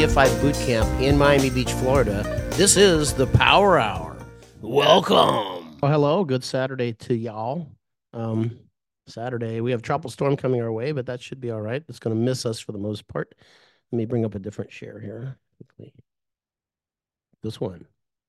CFI Boot Camp in Miami Beach, Florida. This is the Power Hour. Welcome. Oh, hello. Good Saturday to y'all. Um, Saturday, we have tropical storm coming our way, but that should be all right. It's going to miss us for the most part. Let me bring up a different share here quickly. This one.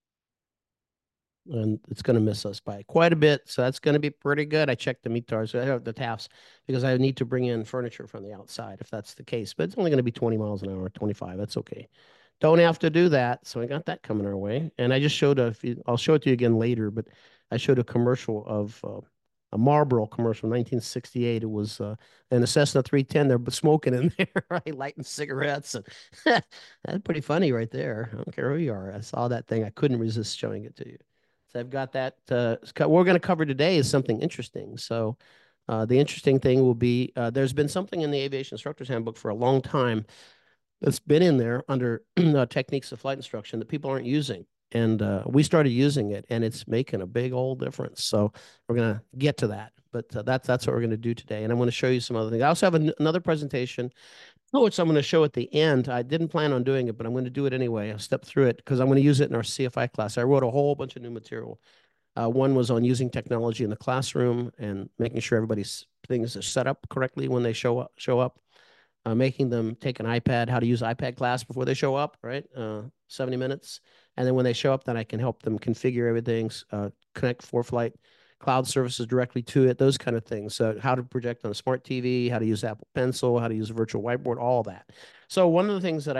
And it's going to miss us by quite a bit. So that's going to be pretty good. I checked the METARs, the TAFs, because I need to bring in furniture from the outside if that's the case. But it's only going to be 20 miles an hour, 25. That's okay. Don't have to do that. So I got that coming our way. And I just showed I'll show it to you again later, but I showed a commercial of a Marlboro commercial, 1968. It was an Cessna 310. They're smoking in there, right? Lighting cigarettes. And that's pretty funny right there. I don't care who you are. I saw that thing. I couldn't resist showing it to you. So I've got that. What we're going to cover today is something interesting. So the interesting thing will be there's been something in the Aviation Instructor's Handbook for a long time that's been in there under techniques of flight instruction that people aren't using. And we started using it, and it's making a big old difference. So we're going to get to that. But that's what we're going to do today. And I'm going to show you some other things. I also have another presentation which I'm going to show at the end. I didn't plan on doing it, but I'm going to do it anyway. I'll step through it because I'm going to use it in our CFI class. I wrote a whole bunch of new material. One was on using technology in the classroom and making sure everybody's things are set up correctly when they show up. Making them take an iPad, how to use iPad class before they show up, right? 70 minutes. And then when they show up, then I can help them configure everything, connect ForeFlight cloud services directly to it, those kind of things. So how to project on a smart TV, how to use Apple Pencil, how to use a virtual whiteboard, all of that. So one of the things that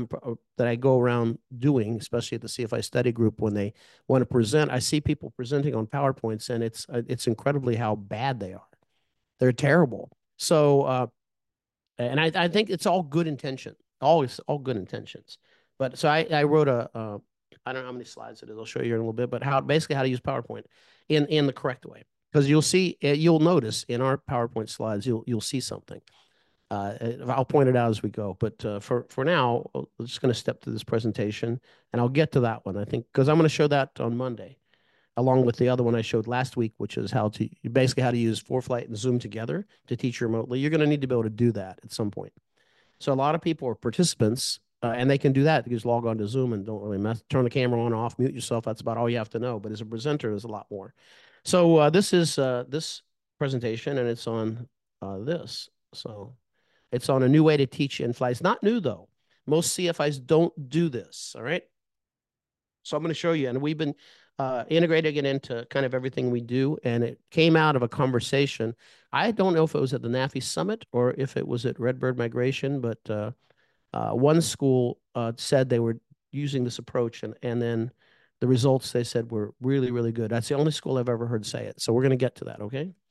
I go around doing, especially at the CFI study group, when they want to present, I see people presenting on PowerPoints, and it's incredibly how bad they are. They're terrible. So and I think it's all good intention, always all good intentions. But so I wrote I don't know how many slides it is. I'll show you in a little bit, but basically how to use PowerPoint in the correct way. Because you'll notice in our PowerPoint slides, you'll see something. I'll point it out as we go. But for now, we're just going to step through this presentation, and I'll get to that one. I think because I'm going to show that on Monday, along with the other one I showed last week, which is how to use ForeFlight and Zoom together to teach remotely. You're going to need to be able to do that at some point. So a lot of people are participants, and they can do that. They just log on to Zoom and don't really turn the camera on, off, mute yourself. That's about all you have to know. But as a presenter, there's a lot more. So this is this presentation, and it's on this. So it's on a new way to teach in flight. It's not new, though. Most CFIs don't do this, all right? So I'm going to show you, and we've been integrating it into kind of everything we do, and it came out of a conversation. I don't know if it was at the NAFI Summit or if it was at Redbird Migration, but one school said they were using this approach, and then the results they said were really, really good. That's the only school I've ever heard say it. So we're going to get to that, okay?